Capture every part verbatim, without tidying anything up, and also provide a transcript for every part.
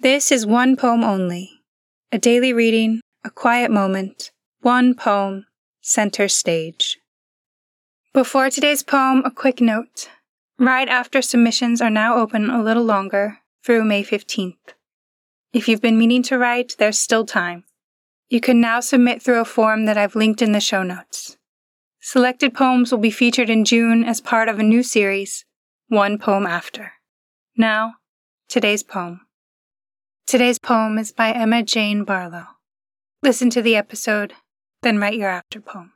This is one poem only. A daily reading, a quiet moment, one poem, center stage. Before today's poem, a quick note. Right after submissions are now open a little longer, through May fifteenth. If you've been meaning to write, there's still time. You can now submit through a form that I've linked in the show notes. Selected poems will be featured in June as part of a new series, One Poem After. Now, today's poem. Today's poem is by Emma Jane Barlow. Listen to the episode, then write your after poem.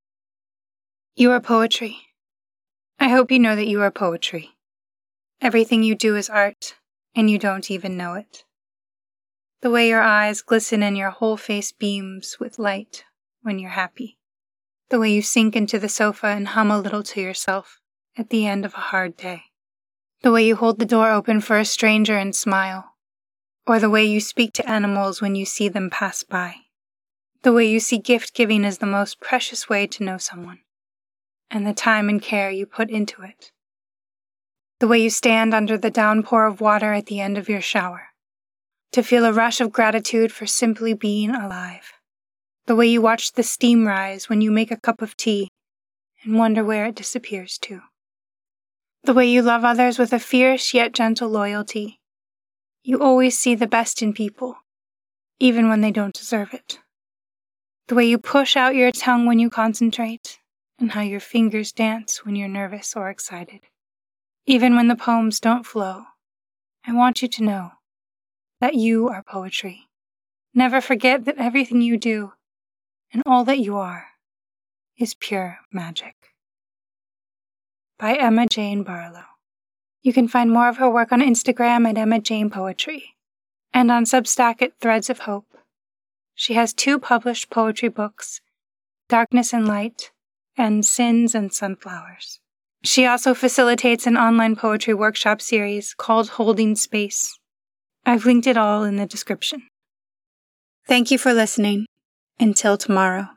You are poetry. I hope you know that you are poetry. Everything you do is art, and you don't even know it. The way your eyes glisten and your whole face beams with light when you're happy. The way you sink into the sofa and hum a little to yourself at the end of a hard day. The way you hold the door open for a stranger and smile. Or the way you speak to animals when you see them pass by. The way you see gift-giving as the most precious way to know someone. And the time and care you put into it. The way you stand under the downpour of water at the end of your shower. To feel a rush of gratitude for simply being alive. The way you watch the steam rise when you make a cup of tea and wonder where it disappears to. The way you love others with a fierce yet gentle loyalty. You always see the best in people, even when they don't deserve it. The way you push out your tongue when you concentrate, and how your fingers dance when you're nervous or excited. Even when the poems don't flow, I want you to know that you are poetry. Never forget that everything you do, and all that you are, is pure magic. By Emma Jane Barlow. You can find more of her work on Instagram at Emma Jane Poetry, and on Substack at Threads of Hope. She has two published poetry books, Darkness and Light, and Sins and Sunflowers. She also facilitates an online poetry workshop series called Holding Space. I've linked it all in the description. Thank you for listening. Until tomorrow.